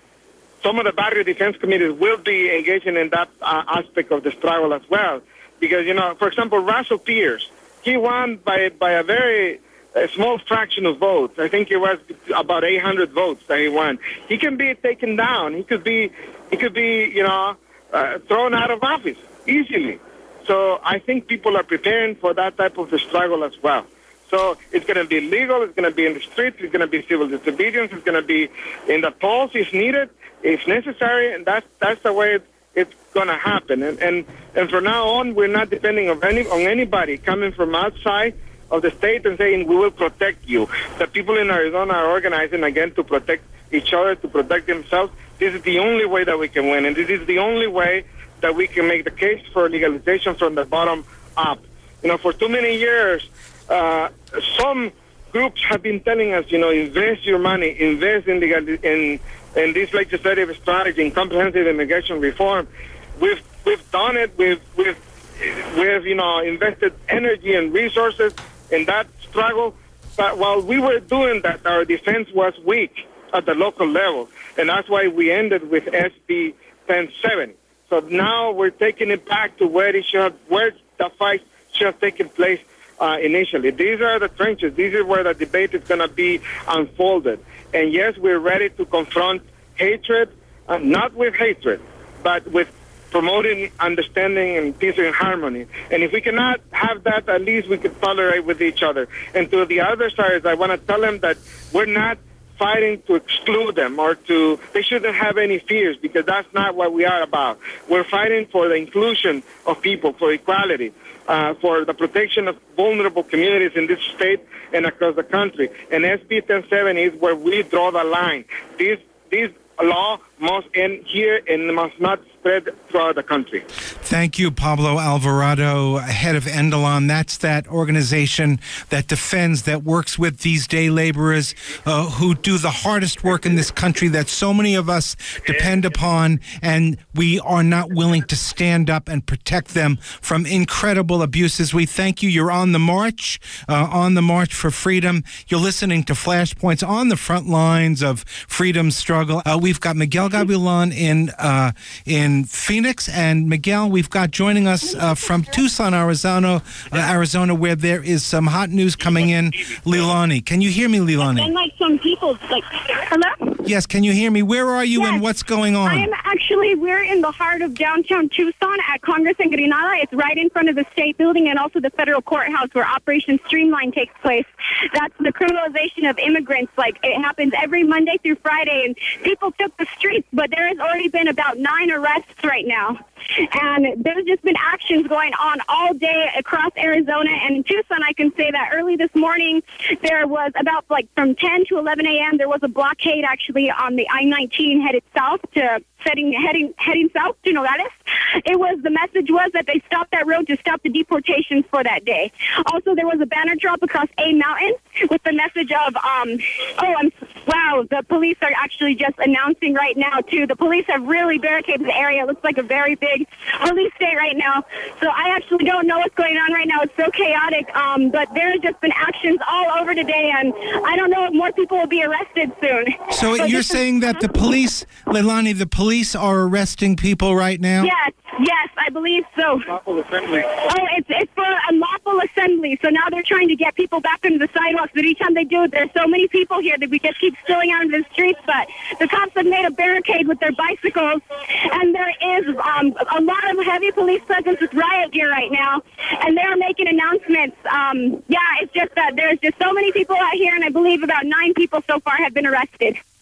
some of the barrio defense committees will be engaging in that uh, aspect of the struggle as well. Because, you know, for example, Russell Pierce, he won by by a very a small fraction of votes. I think it was about eight hundred votes that he won. He can be taken down. He could be, he could be, you know, uh, thrown out of office easily. So I think people are preparing for that type of the struggle as well. So it's going to be legal. It's going to be in the streets. It's going to be civil disobedience. It's going to be in the polls if needed, if necessary, and that's that's the way it, it's going to happen. And, and and from now on, we're not depending on any on anybody coming from outside of the state and saying we will protect you. The people in Arizona are organizing again to protect each other, to protect themselves. This is the only way that we can win, and this is the only way that we can make the case for legalization from the bottom up. You know, for too many years, uh, some groups have been telling us, you know, invest your money, invest in legal, in in this legislative strategy, in comprehensive immigration reform. We've we've done it. We've we've we've you know invested energy and resources in that struggle. But while we were doing that, our defense was weak at the local level, and that's why we ended with S B ten seventy. So now we're taking it back to where it should have, where the fight should have taken place uh, initially. These are the trenches. This is where the debate is going to be unfolded. And yes, we're ready to confront hatred, uh, not with hatred, but with promoting understanding and peace and harmony. And if we cannot have that, at least we can tolerate with each other. And to the other side, I want to tell them that we're not fighting to exclude them or to, they shouldn't have any fears, because that's not what we are about. We're fighting for the inclusion of people, for equality, uh, for the protection of vulnerable communities in this state and across the country. And S B ten seventy is where we draw the line. This, this law must end here and must not spread throughout the country. Thank you, Pablo Alvarado, head of Endelon. That's that organization that defends, that works with these day laborers uh, who do the hardest work in this country that so many of us depend upon, and we are not willing to stand up and protect them from incredible abuses. We thank you. You're on the march, uh, on the march for freedom. You're listening to Flashpoints on the front lines of freedom struggle. Uh, we've got Miguel Gavilan in uh, in Phoenix, and Miguel, we've got joining us uh, from Tucson, Arizona, uh, Arizona, where there is some hot news coming in. Leilani, can you hear me, Leilani? And like some people, like, hello? Yes, can you hear me? Where are you yes. and what's going on? I am actually, we're in the heart of downtown Tucson at Congress and Granada. It's right in front of the state building and also the federal courthouse where Operation Streamline takes place. That's the criminalization of immigrants. Like, it happens every Monday through Friday, and people took the streets, but there has already been about nine arrests right now. And there's just been actions going on all day across Arizona. And in Tucson, I can say that early this morning, there was about like from ten to eleven a.m., there was a blockade actually on the I nineteen headed south to heading heading heading south to Nogales. It was, the message was that they stopped that road to stop the deportations for that day. Also, there was a banner drop across A Mountain with the message of, um, oh, I'm, wow, the police are actually just announcing right now, too. The police have really barricaded the area. It looks like a very big police state right now. So I actually don't know what's going on right now. It's so chaotic. Um, but there have just been actions all over today, and I don't know if more people will be arrested soon. So, so you're saying is, that the police, Leilani, the police are arresting people right now? Yes, yes, I believe so. Lawful assembly. Oh, it's it's for a lawful assembly. So now they're trying to get people back into the sidewalks. But each time they do, there's so many people here that we just keep spilling out into the streets. But the cops have made a barricade with their bicycles, and there is um, a lot of heavy police presence with riot gear right now, and they're making announcements. Um, yeah, it's just that there's just so many people out here, and I believe about nine people so far have been arrested.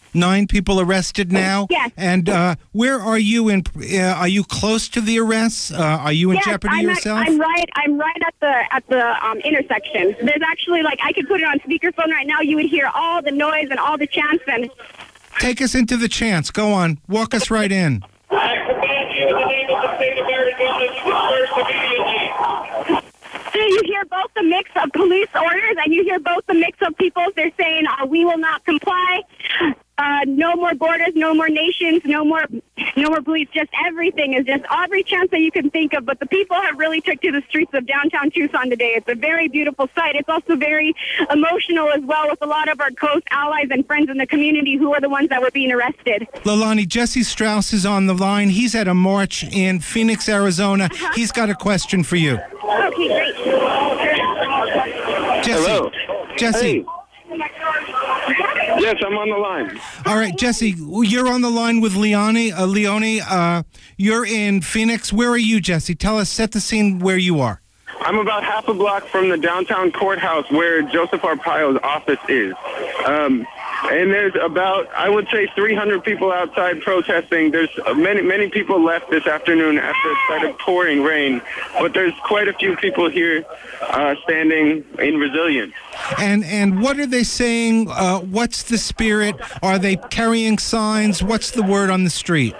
Nine people arrested now? Yes. And uh, where are you in? Uh, are you close to the arrests? Uh, are you in yes, jeopardy I'm yourself? At, I'm right. I'm right at the at the um, intersection. There's actually like I could put it on speakerphone right now. You would hear all the noise and all the chants. And take us into the chants. Go on. Walk us right in. I command you in the name of the state of Arizona to disperse immediately. So you hear both the mix of police orders and you hear both the mix of people. They're saying, uh, we will not comply. Uh, no more borders, no more nations, no more no more police. Just everything is just every chance that you can think of. But the people have really took to the streets of downtown Tucson today. It's a very beautiful sight. It's also very emotional as well with a lot of our close allies and friends in the community who are the ones that were being arrested. Leilani, Jesse Strauss is on the line. He's at a march in Phoenix, Arizona. Uh-huh. He's got a question for you. Okay, great. Jesse. Hello. Jesse. Hey. Yes, I'm on the line. All right, Jesse, you're on the line with Leone. Uh, Leone, uh, you're in Phoenix. Where are you, Jesse? Tell us, set the scene where you are. I'm about half a block from the downtown courthouse where Joseph Arpaio's office is. Um, and there's about, I would say, three hundred people outside protesting. There's many, many people left this afternoon after it started pouring rain. But there's quite a few people here uh, standing in resilience. And and what are they saying? Uh, what's the spirit? Are they carrying signs? What's the word on the street?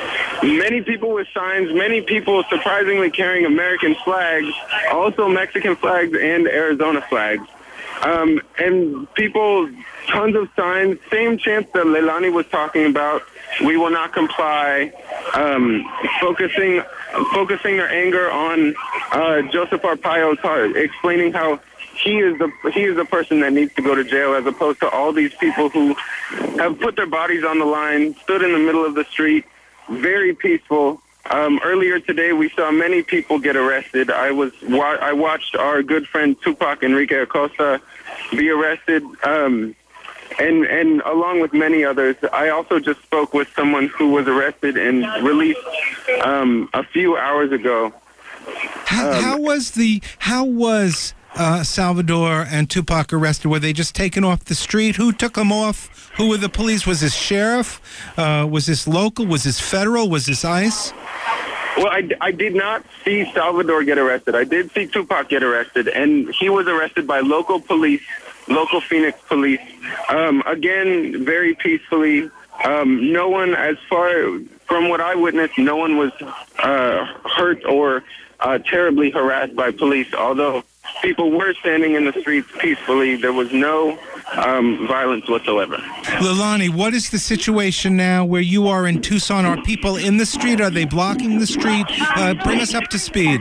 Many people with signs, many people surprisingly carrying American flags, also Mexican flags and Arizona flags. Um, and people, tons of signs, same chants that Leilani was talking about. We will not comply. Um, focusing, focusing their anger on uh, Joseph Arpaio, explaining how he is the he is the person that needs to go to jail, as opposed to all these people who have put their bodies on the line, stood in the middle of the street, very peaceful. Um, earlier today, we saw many people get arrested. I was wa- I watched our good friend Tupac Enrique Acosta be arrested, um, and and along with many others. I also just spoke with someone who was arrested and released um, a few hours ago. How, um, how was the how was uh, Salvador and Tupac arrested? Were they just taken off the street? Who took them off? Who were the police? Was this sheriff? Uh, was this local? Was this federal? Was this ICE? Well, I, I did not see Salvador get arrested. I did see Tupac get arrested, and he was arrested by local police, local Phoenix police. Um, again, very peacefully. Um, no one, as far from what I witnessed, no one was uh, hurt or uh, terribly harassed by police, although people were standing in the streets peacefully. There was no um, violence whatsoever. Leilani, what is the situation now where you are in Tucson? Are people in the street? Are they blocking the street? Uh, bring us up to speed.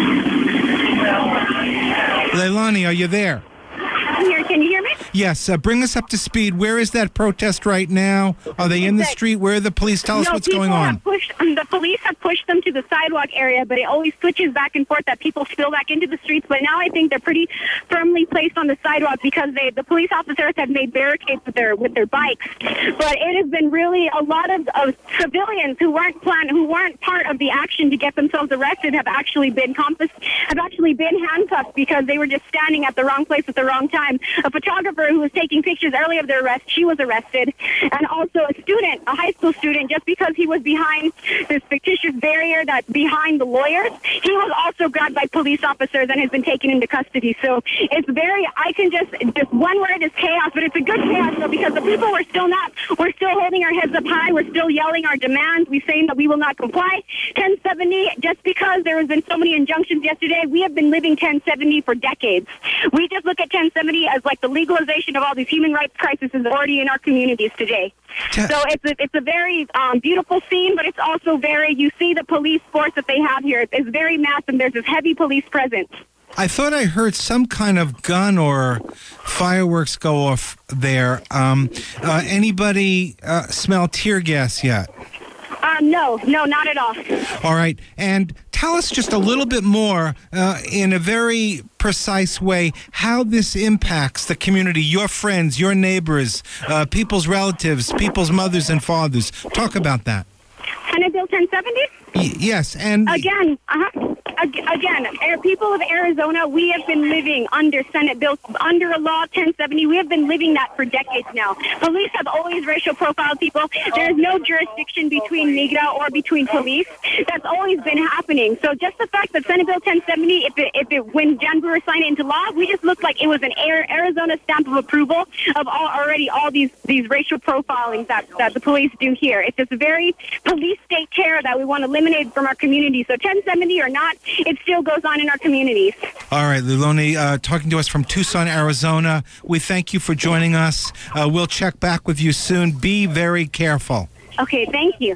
Leilani, are you there? Here, can you hear me? Yes, uh, bring us up to speed. Where is that protest right now? Are they in the street? Where are the police? Tell us no, what's going on. Have pushed, the police have pushed them to the sidewalk area, but it always switches back and forth that people spill back into the streets. But now I think they're pretty firmly placed on the sidewalk because they, the police officers have made barricades with their with their bikes. But it has been really a lot of, of civilians who weren't plan, who weren't part of the action to get themselves arrested have actually been confis- have actually been handcuffed because they were just standing at the wrong place at the wrong time. A photographer who was taking pictures early of their arrest, she was arrested. And also a student, a high school student, just because he was behind this fictitious barrier that's behind the lawyers, he was also grabbed by police officers and has been taken into custody. So it's very, I can just, just one word is chaos, but it's a good chaos though, because the people were still not, we're still holding our heads up high, we're still yelling our demands, we're saying that we will not comply. ten seventy, just because there has been so many injunctions yesterday, we have been living ten seventy for decades. We just look at ten seventy as like the legalization of all these human rights crises is already in our communities today. So it's a, it's a very um, beautiful scene, but it's also very, you see the police force that they have here. It's, it's very massive. There's this heavy police presence. I thought I heard some kind of gun or fireworks go off there. Um, uh, anybody uh, smell tear gas yet? Um, no, no, not at all. All right. And tell us just a little bit more uh, in a very precise way how this impacts the community, your friends, your neighbors, uh, people's relatives, people's mothers and fathers. Talk about that. Senate Bill ten seventy? Y- yes. And again, uh-huh. ag- again, uh, people of Arizona, we have been living under Senate Bill, under a law ten seventy. We have been living that for decades now. Police have always racial profiled people. There is no jurisdiction between Migra or between police. That's always been happening. So just the fact that Senate Bill ten seventy, if it, if it when Jan Brewer signed it into law, we just looked like it was an Arizona stamp of approval of all, already all these these racial profilings that, that the police do here. It's just a very police state terror that we want to eliminate from our community. So ten seventy or not, it still goes on in our communities. All right, Liloni, uh, talking to us from Tucson, Arizona. We thank you for joining us. Uh, we'll check back with you soon. Be very careful. Okay, thank you.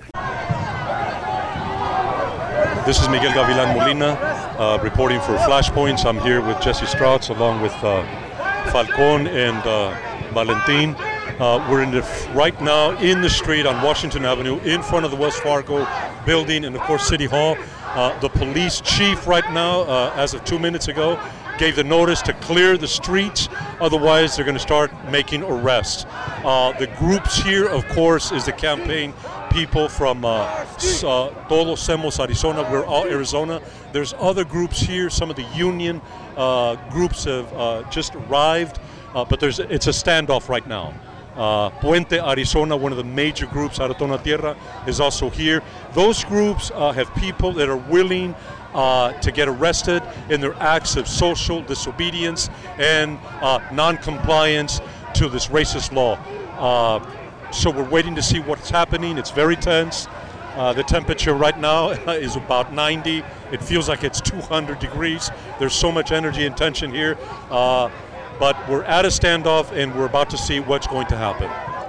This is Miguel Gavilan Molina, uh, reporting for Flashpoints. I'm here with Jesse Strauss, along with uh, Falcon and uh, Valentin. Uh, we're in the right now in the street on Washington Avenue, in front of the Wells Fargo building, and of course City Hall. Uh, the police chief right now, uh, as of two minutes ago, gave the notice to clear the streets. Otherwise, they're going to start making arrests. Uh, the groups here, of course, is the campaign people from uh, uh, Todos Somos Arizona. We're all Arizona. There's other groups here. Some of the union uh, groups have uh, just arrived, uh, but there's it's a standoff right now. Uh, Puente Arizona, one of the major groups out of Tona Tierra, is also here. Those groups uh, have people that are willing uh, to get arrested in their acts of social disobedience and uh, non-compliance to this racist law. Uh, so we're waiting to see what's happening. It's very tense. Uh, the temperature right now is about ninety. It feels like it's two hundred degrees. There's so much energy and tension here. Uh, But we're at a standoff, and we're about to see what's going to happen.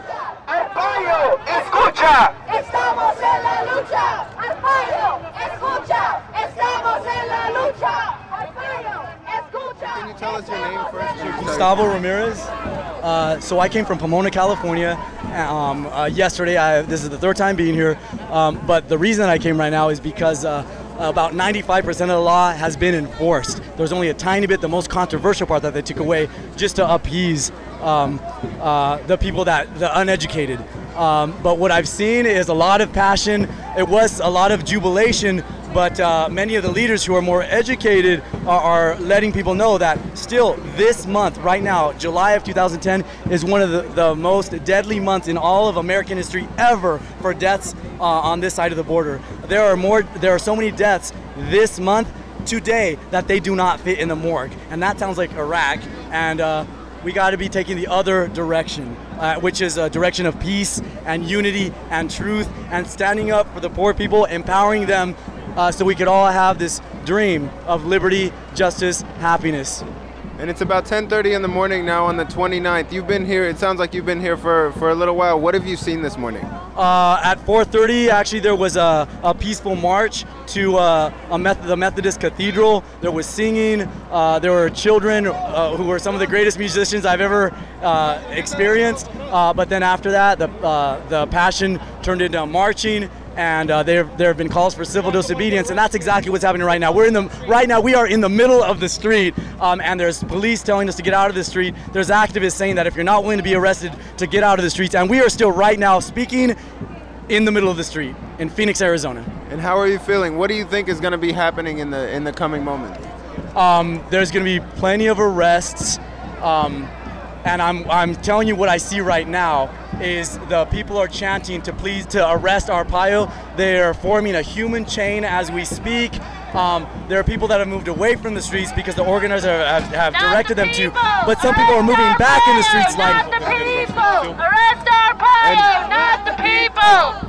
Arpaio, escucha. Estamos en la lucha. Arpaio, escucha. Estamos en la lucha. Arpaio, escucha. Can you tell us your name first? Gustavo Ramirez. Uh, so I came from Pomona, California. Um, uh, yesterday, I, this is the third time being here. Um, but the reason I came right now is because uh, about ninety-five percent of the law has been enforced. There's only a tiny bit, the most controversial part that they took away, just to appease um, uh, the people that, the uneducated. Um, but what I've seen is a lot of passion. It was a lot of jubilation, but uh, many of the leaders who are more educated are, are letting people know that still this month, right now, July of two thousand ten, is one of the, the most deadly months in all of American history ever for deaths uh, on this side of the border. There are more. There are so many deaths this month, today, that they do not fit in the morgue, and that sounds like Iraq. And uh, we got to be taking the other direction, uh, which is a direction of peace and unity and truth, and standing up for the poor people, empowering them, uh, so we could all have this dream of liberty, justice, happiness. And it's about ten thirty in the morning now on the twenty-ninth. You've been here, it sounds like you've been here for, for a little while. What have you seen this morning? Uh, at four thirty, actually, there was a, a peaceful march to uh, a Meth- the Methodist Cathedral. There was singing. Uh, there were children uh, who were some of the greatest musicians I've ever uh, experienced. Uh, but then after that, the, uh, the passion turned into marching. And uh, there, there have been calls for civil disobedience, and that's exactly what's happening right now. We're in the right now. We are in the middle of the street, um, and there's police telling us to get out of the street. There's activists saying that if you're not willing to be arrested, to get out of the streets. And we are still right now speaking in the middle of the street in Phoenix, Arizona. And how are you feeling? What do you think is going to be happening in the in the coming moments? Um, there's going to be plenty of arrests, um, and I'm I'm telling you what I see right now. Is the people are chanting to please to arrest Arpaio. They are forming a human chain as we speak. Um, there are people that have moved away from the streets because the organizers have, have directed them to, but some people are moving back in the streets like. Not the people! Arrest Arpaio, not the people!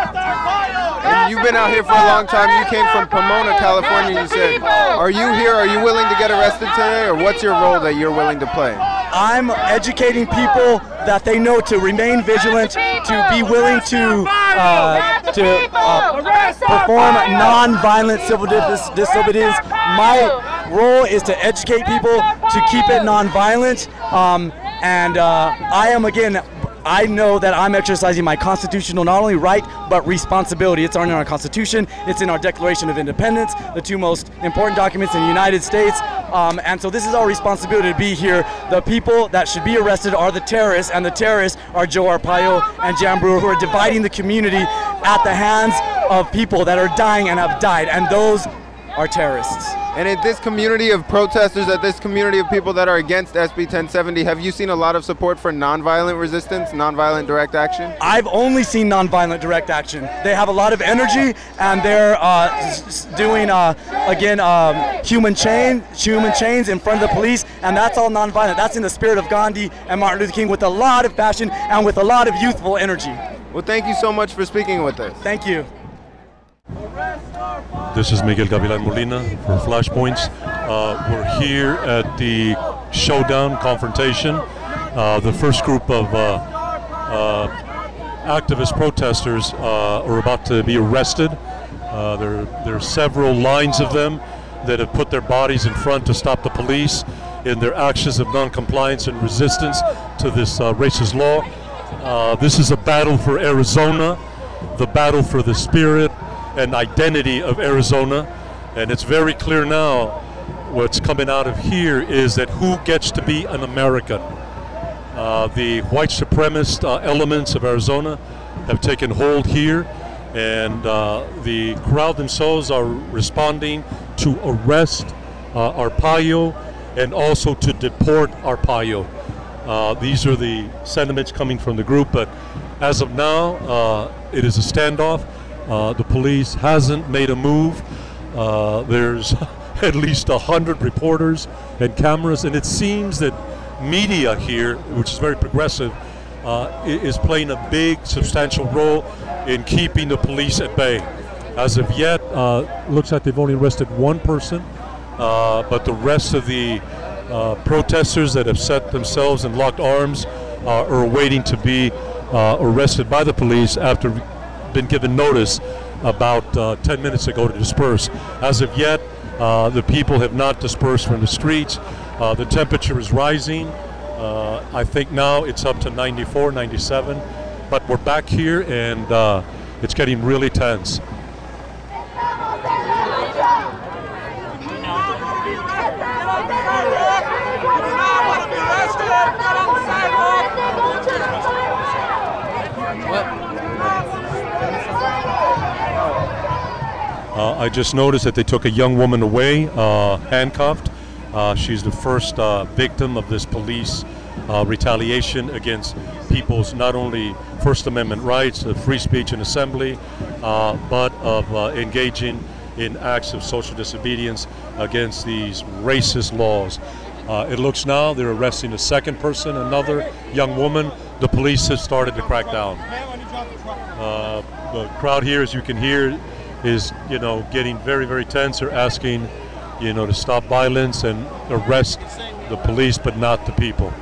And you've been out here for a long time. You came from Pomona, California, you said. Are you here? Are you willing to get arrested today, or what's your role that you're willing to play? I'm educating people that they know to remain vigilant, to be willing to uh, to uh, perform non-violent civil dis- disobedience. My role is to educate people to keep it non-violent, um, and uh, I am again. I know that I'm exercising my constitutional not only right, but responsibility. It's in our Constitution, it's in our Declaration of Independence, the two most important documents in the United States. Um, and so this is our responsibility to be here. The people that should be arrested are the terrorists, and the terrorists are Joe Arpaio and Jan Brewer, who are dividing the community at the hands of people that are dying and have died. And those are terrorists. And at this community of protesters, at this community of people that are against S B ten seventy, have you seen a lot of support for nonviolent resistance, nonviolent direct action? I've only seen nonviolent direct action. They have a lot of energy, and they're uh, s- doing, uh, again, um, human chain, human chains in front of the police, and that's all nonviolent. That's in the spirit of Gandhi and Martin Luther King, with a lot of passion and with a lot of youthful energy. Well, thank you so much for speaking with us. Thank you. This is Miguel Gavilan Molina for Flashpoints. Uh, we're here at the showdown confrontation. Uh, the first group of uh, uh, activist protesters uh, are about to be arrested. Uh, there, there are several lines of them that have put their bodies in front to stop the police in their actions of non-compliance and resistance to this uh, racist law. Uh, this is a battle for Arizona, the battle for the spirit and identity of Arizona, and it's very clear now what's coming out of here is that who gets to be an American. Uh, the white supremacist uh, elements of Arizona have taken hold here, and uh, the crowd themselves are responding to arrest uh, Arpaio and also to deport Arpaio. Uh, these are the sentiments coming from the group, but as of now, uh, it is a standoff. Uh, the police hasn't made a move. Uh, there's at least a hundred reporters and cameras, and it seems that media here, which is very progressive, uh, is playing a big, substantial role in keeping the police at bay. As of yet, uh, looks like they've only arrested one person, uh, but the rest of the uh, protesters that have set themselves in locked arms uh, are waiting to be uh, arrested by the police after been given notice about uh, ten minutes ago to disperse. As of yet, uh, the people have not dispersed from the streets. Uh, the temperature is rising. Uh, I think now it's up to ninety-four, ninety-seven, but we're back here and uh, it's getting really tense. Uh, I just noticed that they took a young woman away, uh, handcuffed. Uh, she's the first uh, victim of this police uh, retaliation against people's not only First Amendment rights of free speech and assembly, uh, but of uh, engaging in acts of social disobedience against these racist laws. Uh, it looks now they're arresting a second person, another young woman. The police have started to crack down. Uh, the crowd here, as you can hear, is, you know, getting very, very tense. They're asking, you know, to stop violence and arrest the police, but not the people.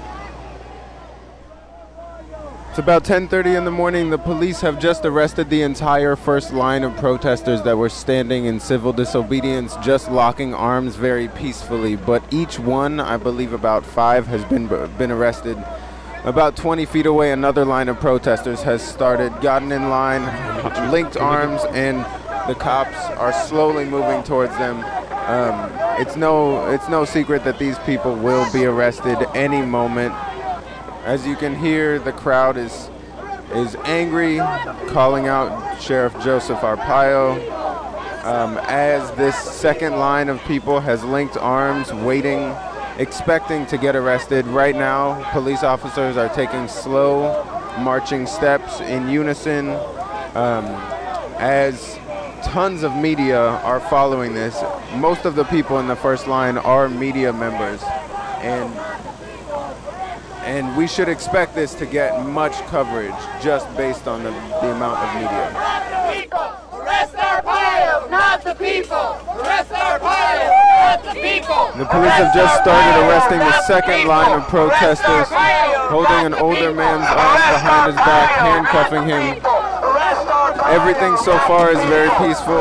It's about ten thirty in the morning. The police have just arrested the entire first line of protesters that were standing in civil disobedience, just locking arms very peacefully. But each one, I believe about five, has been been arrested. About twenty feet away, another line of protesters has started, gotten in line, linked arms, and the cops are slowly moving towards them. Um, it's no, it's no secret that these people will be arrested any moment. As you can hear, the crowd is is angry, calling out Sheriff Joseph Arpaio. Um, as this second line of people has linked arms, waiting, expecting to get arrested. Right now, police officers are taking slow marching steps in unison um, as tons of media are following this. Most of the people in the first line are media members, and and we should expect this to get much coverage just based on the, the amount of media. Arrest Arpaio, not the people! Arrest Arpaio, not the people! The police have just started arresting the second line of protesters, holding an older man's arms behind his back, handcuffing him. Everything so far is very peaceful.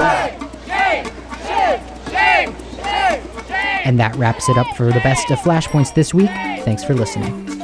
And that wraps it up for the best of Flashpoints this week. Thanks for listening.